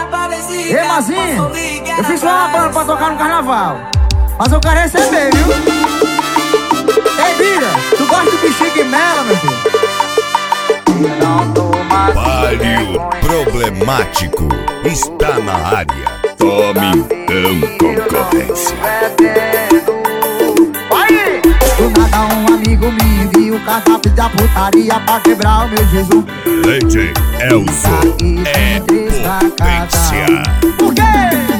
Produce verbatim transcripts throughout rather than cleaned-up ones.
Ei, Mazinho, eu fiz só uma banda pra tocar no carnaval, mas eu quero receber, viu? Ei, Bira, tu gosta do bichinho de mela, meu filho? Páreo Problemático está na área. Tome então concorrência. Aí! Do nada um amigo me enviou o cardápio da putaria pra quebrar o meu Jesus. Leite Elson é potência. Por quê?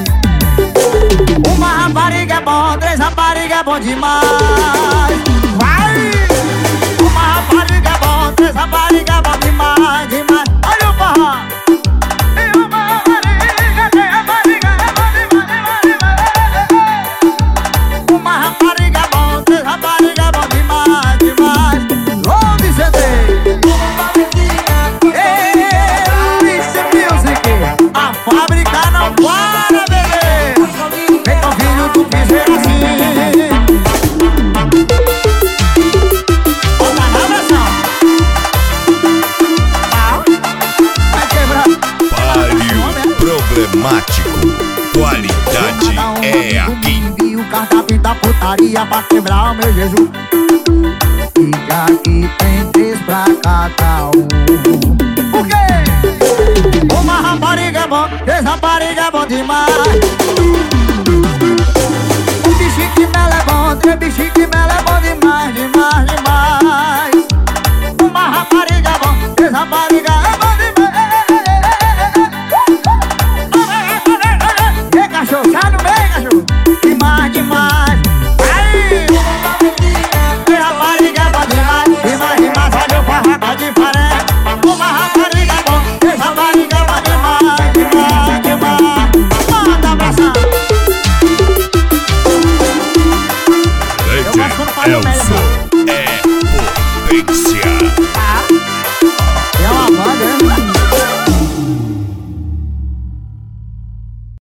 Uma rapariga é bom, três raparigas é bom demais. Vai! Uma rapariga é bom, três raparigas é bom demais, demais. Olha o forró! E uma rapariga, três raparigas é bom demais, demais, demais. Uma rapariga é bom, três raparigas é bom demais, demais. Onde você tem? Ei, Mix Music, a fábrica não para, bebê. Feito o filho do piseiro assim. Bota na pressão. Vai quebrar. Páreo Problemático. Qualidade é aqui. E o cardápio da putaria pra quebrar o meu Jesus. Fica aqui, tem três pra cada um. Por quê? Uma rapariga é bom, três raparigas é bom demais.